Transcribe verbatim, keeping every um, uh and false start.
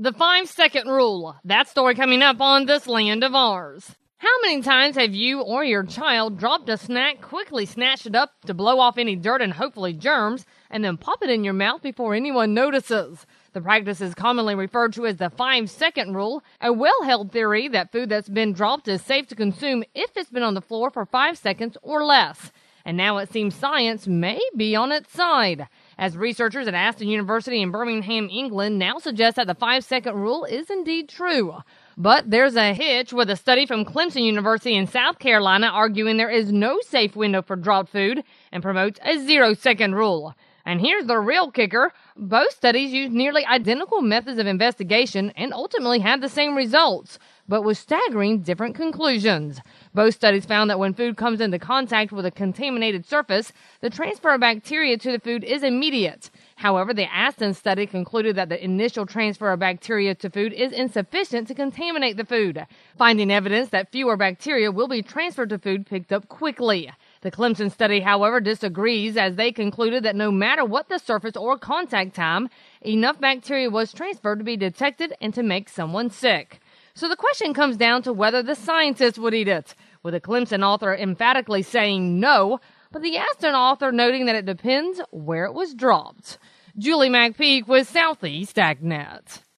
The five-second rule. That story coming up on This Land of Ours. How many times have you or your child dropped a snack, quickly snatched it up to blow off any dirt and hopefully germs, and then pop it in your mouth before anyone notices? The practice is commonly referred to as the five-second rule, a well-held theory that food that's been dropped is safe to consume if it's been on the floor for five seconds or less. And now it seems science may be on its side, as researchers at Aston University in Birmingham, England, now suggest that the five-second rule is indeed true. But there's a hitch, with a study from Clemson University in South Carolina arguing there is no safe window for dropped food and promotes a zero-second rule. And here's the real kicker. Both studies used nearly identical methods of investigation and ultimately had the same results, but with staggering different conclusions. Both studies found that when food comes into contact with a contaminated surface, the transfer of bacteria to the food is immediate. However, the Aston study concluded that the initial transfer of bacteria to food is insufficient to contaminate the food, finding evidence that fewer bacteria will be transferred to food picked up quickly. The Clemson study, however, disagrees, as they concluded that no matter what the surface or contact time, enough bacteria was transferred to be detected and to make someone sick. So the question comes down to whether the scientists would eat it, with the Clemson author emphatically saying no, but the Aston author noting that it depends where it was dropped. Julie McPeak with Southeast AgNet.